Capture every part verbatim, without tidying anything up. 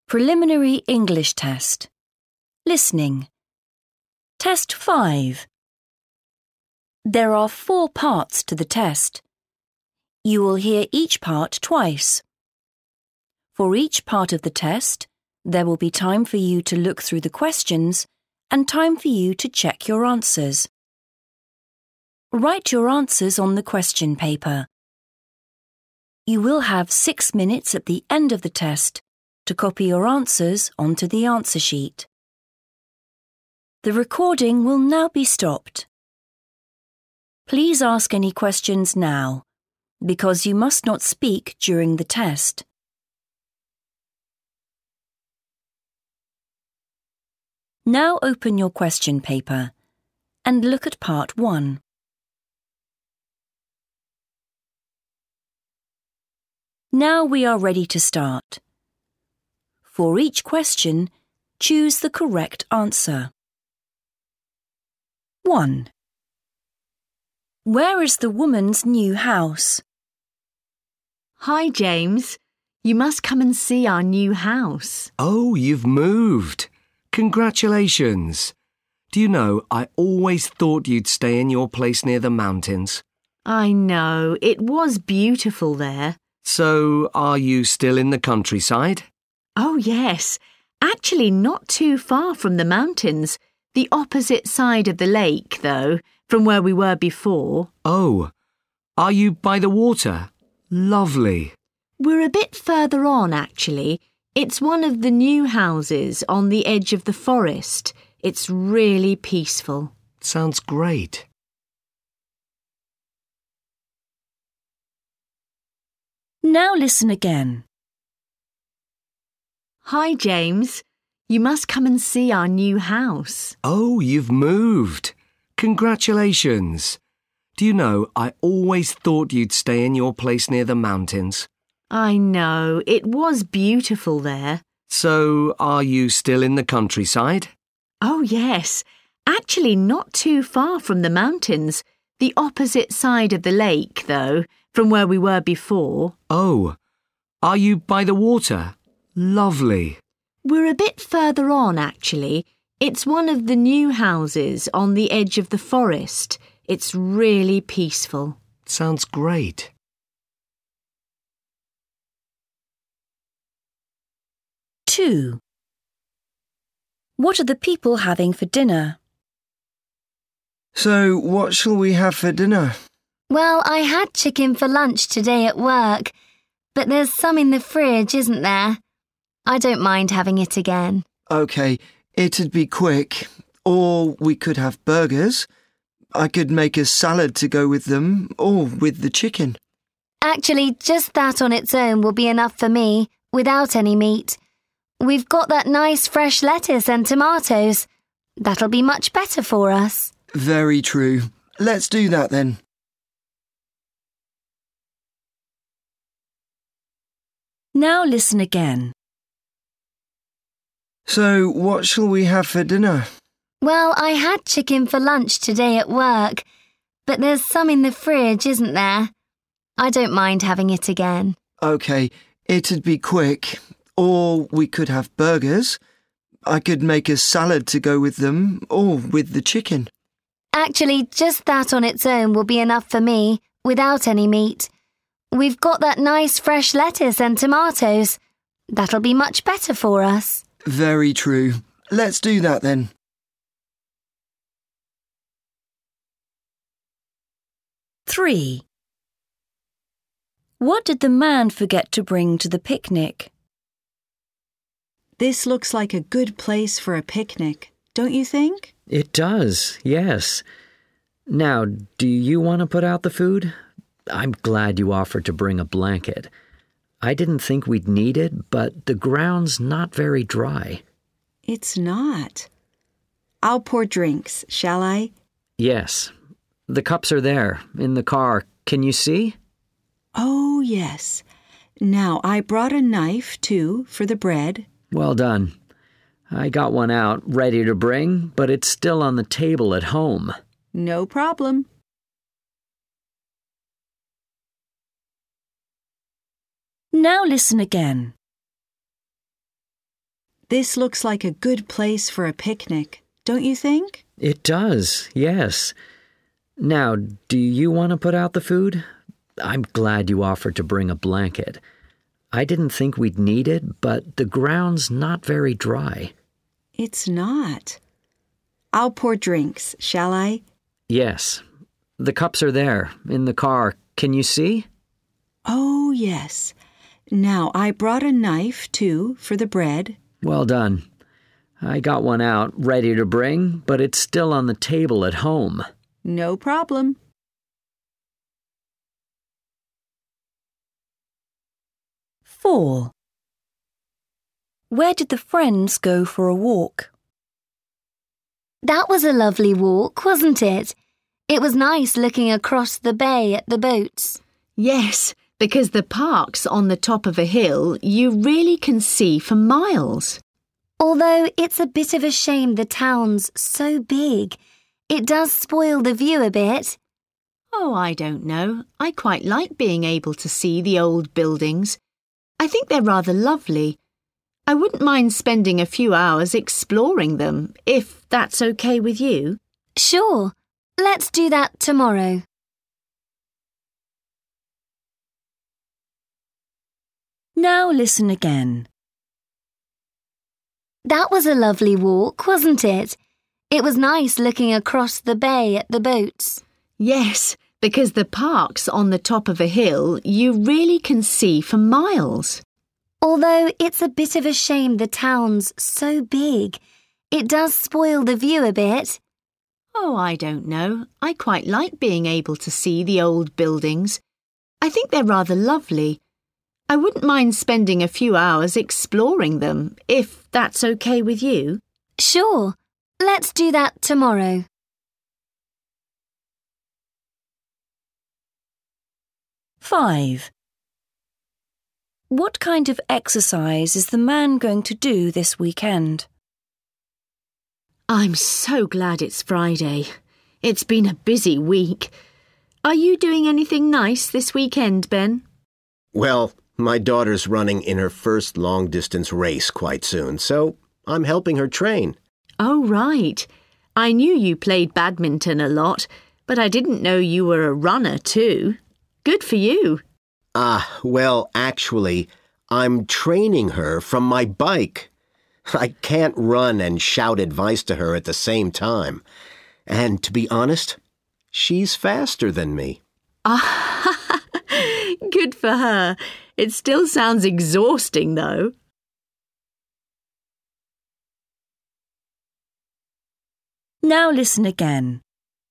Preliminary English Test. Listening. Test five. There are four parts to the test. You will hear each part twice. For each part of the test, there will be time for you to look through the questions and time for you to check your answers. Write your answers on the question paper. You will have six minutes at the end of the test to copy your answers onto the answer sheet. The recording will now be stopped. Please ask any questions now, because you must not speak during the test. Now open your question paper and look at part one. Now we are ready to start. For each question, choose the correct answer. one. Where is the woman's new house? Hi, James. You must come and see our new house. Oh, you've moved. Congratulations. Do you know, I always thought you'd stay in your place near the mountains. I know. It was beautiful there. So, are you still in the countryside? Oh, yes. Actually, not too far from the mountains. The opposite side of the lake, though, from where we were before. Oh, are you by the water? Lovely. We're a bit further on, actually. It's one of the new houses on the edge of the forest. It's really peaceful. Sounds great. Now listen again. Hi, James. You must come and see our new house. Oh, you've moved. Congratulations. Do you know, I always thought you'd stay in your place near the mountains. I know. It was beautiful there. So, are you still in the countryside? Oh, yes. Actually, not too far from the mountains. The opposite side of the lake, though, from where we were before. Oh, are you by the water? Lovely. We're a bit further on, actually. It's one of the new houses on the edge of the forest. It's really peaceful. Sounds great. two. What are the people having for dinner? So, what shall we have for dinner? Well, I had chicken for lunch today at work, but there's some in the fridge, isn't there? I don't mind having it again. OK, it'd be quick. Or we could have burgers. I could make a salad to go with them, or with the chicken. Actually, just that on its own will be enough for me, without any meat. We've got that nice fresh lettuce and tomatoes. That'll be much better for us. Very true. Let's do that then. Now listen again. So, what shall we have for dinner? Well, I had chicken for lunch today at work, but there's some in the fridge, isn't there? I don't mind having it again. OK, it'd be quick. Or we could have burgers. I could make a salad to go with them, or with the chicken. Actually, just that on its own will be enough for me, without any meat. We've got that nice fresh lettuce and tomatoes. That'll be much better for us. Very true. Let's do that then. three. What did the man forget to bring to the picnic? This looks like a good place for a picnic, don't you think? It does, yes. Now, do you want to put out the food? I'm glad you offered to bring a blanket. I didn't think we'd need it, but the ground's not very dry. It's not. I'll pour drinks, shall I? Yes. The cups are there, in the car. Can you see? Oh, yes. Now, I brought a knife, too, for the bread. Well done. I got one out, ready to bring, but it's still on the table at home. No problem. Now listen again. This looks like a good place for a picnic, don't you think? It does, yes. Now, do you want to put out the food? I'm glad you offered to bring a blanket. I didn't think we'd need it, but the ground's not very dry. It's not. I'll pour drinks, shall I? Yes. The cups are there, in the car. Can you see? Oh, yes. Now, I brought a knife, too, for the bread. Well done. I got one out, ready to bring, but it's still on the table at home. No problem. Four. Where did the friends go for a walk? That was a lovely walk, wasn't it? It was nice looking across the bay at the boats. Yes, because the park's on the top of a hill you really can see for miles. Although it's a bit of a shame the town's so big, it does spoil the view a bit. Oh, I don't know. I quite like being able to see the old buildings. I think they're rather lovely. I wouldn't mind spending a few hours exploring them, if that's okay with you. Sure, let's do that tomorrow. Now listen again. That was a lovely walk, wasn't it? It was nice looking across the bay at the boats. Yes, because the park's on the top of a hill you really can see for miles. Although it's a bit of a shame the town's so big, it does spoil the view a bit. Oh, I don't know. I quite like being able to see the old buildings. I think they're rather lovely. I wouldn't mind spending a few hours exploring them, if that's okay with you. Sure, let's do that tomorrow. Five. What kind of exercise is the man going to do this weekend? I'm so glad it's Friday. It's been a busy week. Are you doing anything nice this weekend, Ben? Well, my daughter's running in her first long-distance race quite soon, so I'm helping her train. Oh, right. I knew you played badminton a lot, but I didn't know you were a runner too. Good for you. Ah, well, actually, I'm training her from my bike. I can't run and shout advice to her at the same time. And to be honest, she's faster than me. Ah, good for her. It still sounds exhausting, though. Now listen again.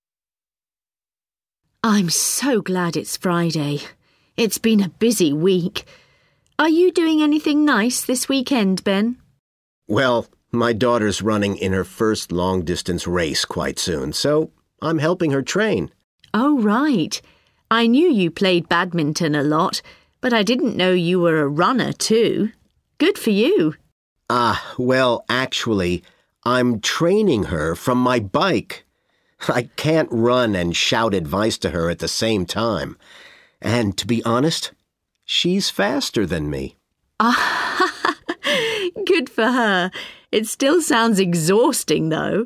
I'm so glad it's Friday. It's been a busy week. Are you doing anything nice this weekend, Ben? Well, my daughter's running in her first long-distance race quite soon, so I'm helping her train. Oh, right. I knew you played badminton a lot, but I didn't know you were a runner too. Good for you. Ah, well, actually, I'm training her from my bike. I can't run and shout advice to her at the same time. And to be honest, she's faster than me. Ah, good for her. It still sounds exhausting, though.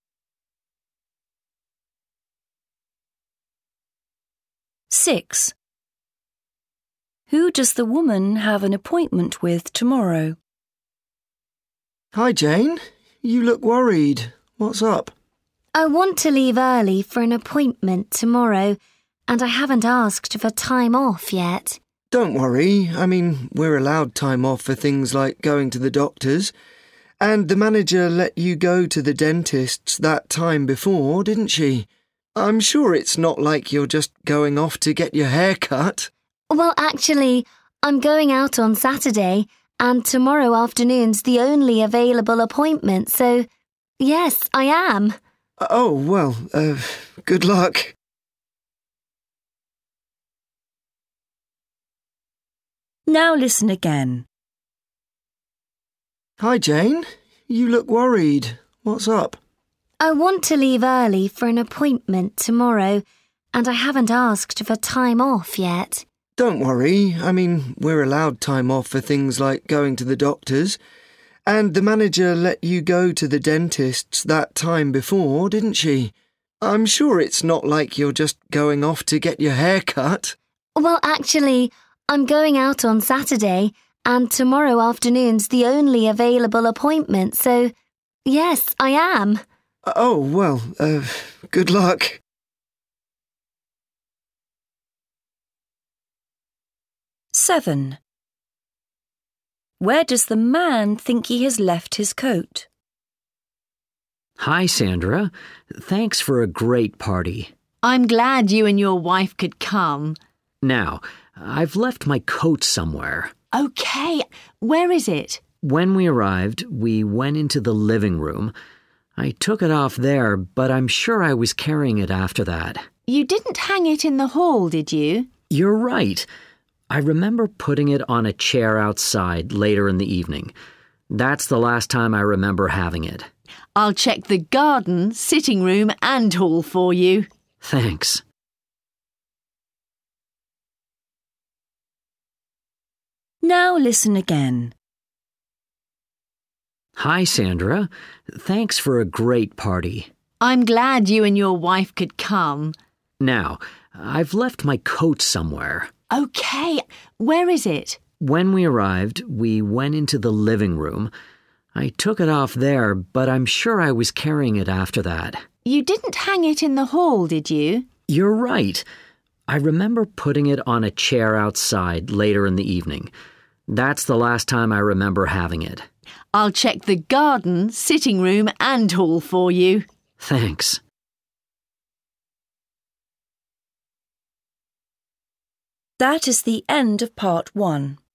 Six. Who does the woman have an appointment with tomorrow? Hi, Jane. You look worried. What's up? I want to leave early for an appointment tomorrow, and I haven't asked for time off yet. Don't worry. I mean, we're allowed time off for things like going to the doctor's. And the manager let you go to the dentist's that time before, didn't she? I'm sure it's not like you're just going off to get your hair cut. Well, actually, I'm going out on Saturday, and tomorrow afternoon's the only available appointment, so yes, I am. Oh, well, uh, good luck. Now listen again. Hi, Jane. You look worried. What's up? I want to leave early for an appointment tomorrow, and I haven't asked for time off yet. Don't worry. I mean, we're allowed time off for things like going to the doctor's. And the manager let you go to the dentist's that time before, didn't she? I'm sure it's not like you're just going off to get your hair cut. Well, actually, I'm going out on Saturday, and tomorrow afternoon's the only available appointment, so yes, I am. Oh, well, uh, good luck. Seven. Where does the man think he has left his coat? Hi, Sandra. Thanks for a great party. I'm glad you and your wife could come. Now, I've left my coat somewhere. Okay, where is it? When we arrived, we went into the living room. I took it off there, but I'm sure I was carrying it after that. You didn't hang it in the hall, did you? You're right. I remember putting it on a chair outside later in the evening. That's the last time I remember having it. I'll check the garden, sitting room and hall for you. Thanks. Now listen again. Hi, Sandra. Thanks for a great party. I'm glad you and your wife could come. Now, I've left my coat somewhere. Okay, where is it? When we arrived, we went into the living room. I took it off there, but I'm sure I was carrying it after that. You didn't hang it in the hall, did you? You're right. I remember putting it on a chair outside later in the evening. That's the last time I remember having it. I'll check the garden, sitting room and hall for you. Thanks. That is the end of part one.